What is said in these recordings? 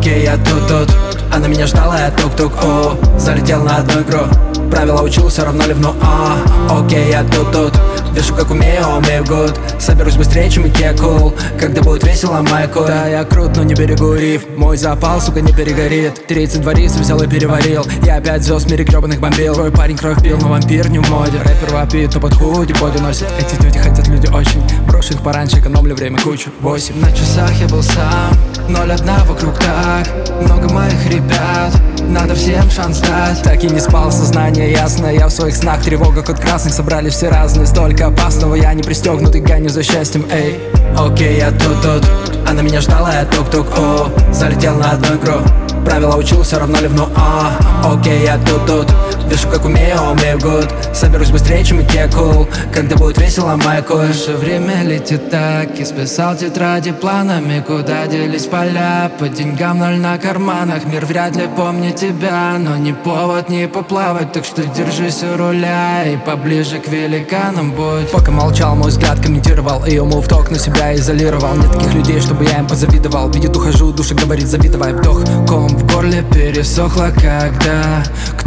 Окей, я тут, она меня ждала, я тук-тук, о. Залетел на одну игру, правила учил, все равно ливну, Окей, я тут, вешу как умею гуд. Соберусь быстрее, чем Икекул, когда будет весело, Майкл. Да, я крут, но не берегу риф, мой запал, сука, не перегорит. 32 риса взял и переварил, я опять звезд в мире гребаных бомбил. Твой парень кровь пил, но вампир не в моде. Рэпер вопит, но под худи боди носит. Эти люди хотят люди очень, брошу их пораньше, экономлю время кучу. 8 на часах я был сам, 0-1 вокруг так. Много моих ребят, надо всем шанс дать. Так и не спал, сознание ясно, я в своих снах. Тревога, код красный, собрали все разные. Столько опасного, я не пристегнутый, гоню за счастьем, эй. Окей, я тут, она меня ждала, я тук-тук, о. Залетел на одну игру, правила учил, все равно ливну, Окей, я тут, вешу как умею гуд. Соберусь быстрее, чем Икекул, когда будет весело, Майкл. Наше время летит так, и списал тетради планами. Куда делись поля, по деньгам 0 на карманах. Мир вряд ли помнит тебя, но не повод не поплавать. Так что держись у руля и поближе к великанам будь. Пока молчал, мой взгляд комментировал, и ему в ток на себя изолировал. Нет таких людей, чтобы я им позавидовал. Видит, ухожу, душа говорит, завидовай. Вдох, ком в горле пересохло, когда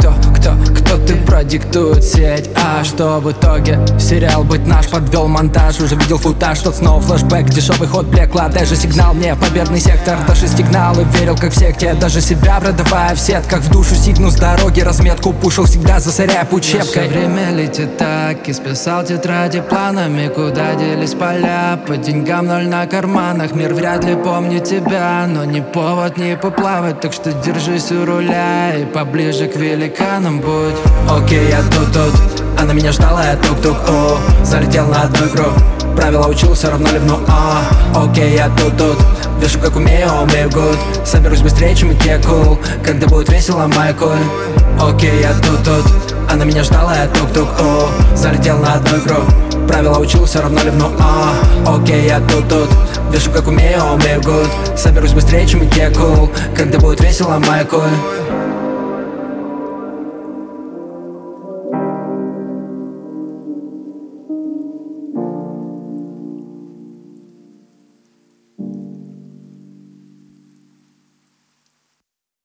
кто ты продиктует сеть, что в итоге сериал быть наш подвел монтаж. Уже видел футаж, тот снова флешбэк, дешевый ход блекла. Даже сигнал мне, победный сектор, даже сигналы верил как в секте. Даже себя продавая в сетках, в душу сигну с дороги разметку пушил, всегда засоряя путь щепкой. Наше время летит так, и списал тетради планами. Куда делись поля, по деньгам 0 на карманах. Мир вряд ли помнит тебя, но не повод не поплавать. Так что держись у руля и поближе к великанам будь. Окей, я тут, она меня ждала, я тук-тук, о. Залетел на одну игру, правила учил, все равно ливну, Окей, я тут, вешу как умею гуд. Соберусь быстрее, чем Икекул, когда будет весело, Майкл. Окей, я тут, она меня ждала, я тук-тук, о. Залетел на одну игру, правила учил, все равно ливну, Окей, я тут, вешу как умею гуд. Соберусь быстрее, чем Икекул, когда будет весело, Майкл.